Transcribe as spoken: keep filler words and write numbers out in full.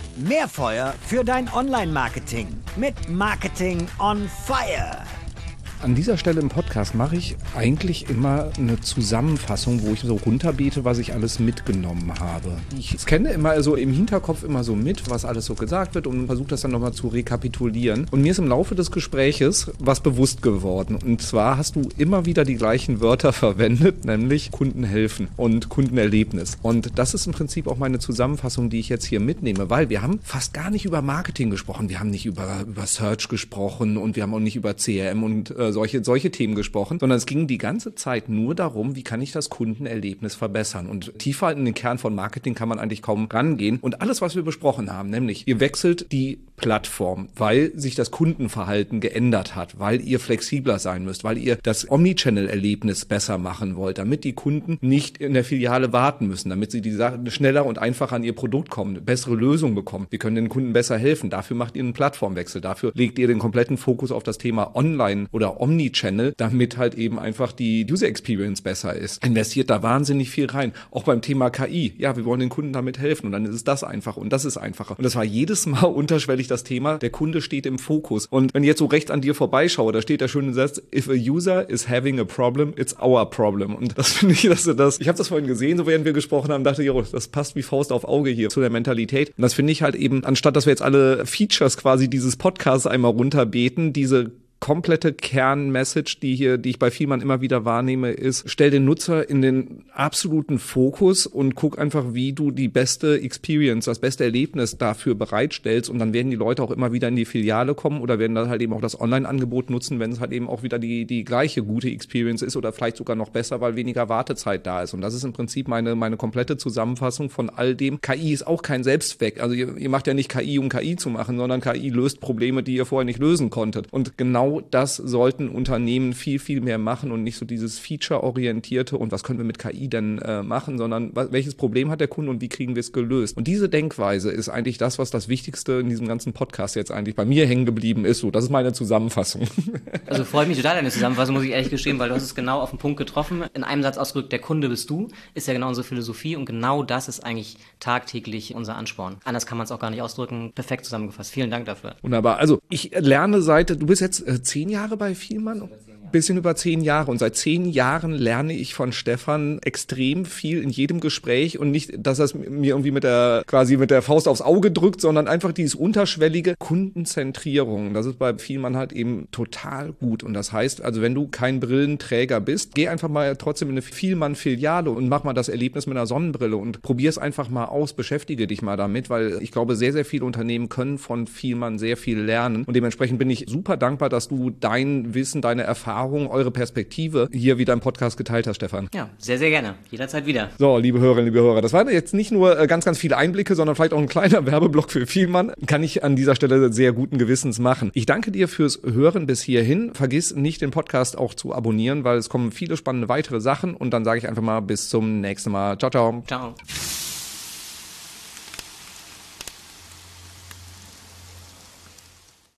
Mehr Feuer für dein Online-Marketing mit Marketing on Fire. An dieser Stelle im Podcast mache ich eigentlich immer eine Zusammenfassung, wo ich so runterbete, was ich alles mitgenommen habe. Ich scanne immer so im Hinterkopf immer so mit, was alles so gesagt wird und versuche das dann nochmal zu rekapitulieren. Und mir ist im Laufe des Gespräches was bewusst geworden. Und zwar hast du immer wieder die gleichen Wörter verwendet, nämlich Kunden helfen und Kundenerlebnis. Und das ist im Prinzip auch meine Zusammenfassung, die ich jetzt hier mitnehme, weil wir haben fast gar nicht über Marketing gesprochen. Wir haben nicht über, über Search gesprochen und wir haben auch nicht über C R M und äh, Solche, solche Themen gesprochen, sondern es ging die ganze Zeit nur darum, wie kann ich das Kundenerlebnis verbessern. Und tiefer in den Kern von Marketing kann man eigentlich kaum rangehen. Und alles, was wir besprochen haben, nämlich ihr wechselt die Plattform, weil sich das Kundenverhalten geändert hat, weil ihr flexibler sein müsst, weil ihr das Omnichannel-Erlebnis besser machen wollt, damit die Kunden nicht in der Filiale warten müssen, damit sie die Sachen schneller und einfacher an ihr Produkt kommen, bessere Lösungen bekommen. Wir können den Kunden besser helfen. Dafür macht ihr einen Plattformwechsel. Dafür legt ihr den kompletten Fokus auf das Thema Online oder Omnichannel, damit halt eben einfach die User Experience besser ist. Investiert da wahnsinnig viel rein. Auch beim Thema K I. Ja, wir wollen den Kunden damit helfen und dann ist es das einfacher und das ist einfacher. Und das war jedes Mal unterschwellig das Thema, der Kunde steht im Fokus. Und wenn ich jetzt so rechts an dir vorbeischaue, da steht der schöne Satz, if a user is having a problem, it's our problem. Und das finde ich, dass du das, ich habe das vorhin gesehen, so während wir gesprochen haben, dachte ich, jo, das passt wie Faust auf Auge hier zu der Mentalität. Und das finde ich halt eben, anstatt dass wir jetzt alle Features quasi dieses Podcasts einmal runterbeten, diese komplette Kernmessage, die hier, die ich bei Vielmann immer wieder wahrnehme, ist, stell den Nutzer in den absoluten Fokus und guck einfach, wie du die beste Experience, das beste Erlebnis dafür bereitstellst und dann werden die Leute auch immer wieder in die Filiale kommen oder werden dann halt eben auch das Online-Angebot nutzen, wenn es halt eben auch wieder die, die gleiche gute Experience ist oder vielleicht sogar noch besser, weil weniger Wartezeit da ist. Und das ist im Prinzip meine, meine komplette Zusammenfassung von all dem. K I ist auch kein Selbstzweck. Also ihr, ihr macht ja nicht K I, um K I zu machen, sondern K I löst Probleme, die ihr vorher nicht lösen konntet. Und genau das sollten Unternehmen viel, viel mehr machen und nicht so dieses Feature-orientierte und was können wir mit K I denn äh, machen, sondern was, welches Problem hat der Kunde und wie kriegen wir es gelöst. Und diese Denkweise ist eigentlich das, was das Wichtigste in diesem ganzen Podcast jetzt eigentlich bei mir hängen geblieben ist. So, das ist meine Zusammenfassung. Also freut mich total deine Zusammenfassung, muss ich ehrlich gestehen, weil du hast es genau auf den Punkt getroffen. In einem Satz ausgedrückt, der Kunde bist du, ist ja genau unsere Philosophie und genau das ist eigentlich tagtäglich unser Ansporn. Anders kann man es auch gar nicht ausdrücken. Perfekt zusammengefasst. Vielen Dank dafür. Wunderbar. Also ich lerne seit, du bist jetzt äh, zehn Jahre bei Vielmann? Bisschen über zehn Jahre und seit zehn Jahren lerne ich von Stefan extrem viel in jedem Gespräch und nicht, dass er es mir irgendwie mit der quasi mit der Faust aufs Auge drückt, sondern einfach dieses unterschwellige Kundenzentrierung. Das ist bei Vielmann halt eben total gut und das heißt, also wenn du kein Brillenträger bist, geh einfach mal trotzdem in eine Vielmann-Filiale und mach mal das Erlebnis mit einer Sonnenbrille und probier es einfach mal aus, beschäftige dich mal damit, weil ich glaube, sehr, sehr viele Unternehmen können von Vielmann sehr viel lernen und dementsprechend bin ich super dankbar, dass du dein Wissen, deine Erfahrung, eure Perspektive hier wieder im Podcast geteilt hast, Stefan. Ja, sehr, sehr gerne. Jederzeit wieder. So, liebe Hörerinnen, liebe Hörer, das waren jetzt nicht nur ganz, ganz viele Einblicke, sondern vielleicht auch ein kleiner Werbeblock für Vielmann. Kann ich an dieser Stelle sehr guten Gewissens machen. Ich danke dir fürs Hören bis hierhin. Vergiss nicht, den Podcast auch zu abonnieren, weil es kommen viele spannende weitere Sachen und dann sage ich einfach mal bis zum nächsten Mal. Ciao, ciao. Ciao.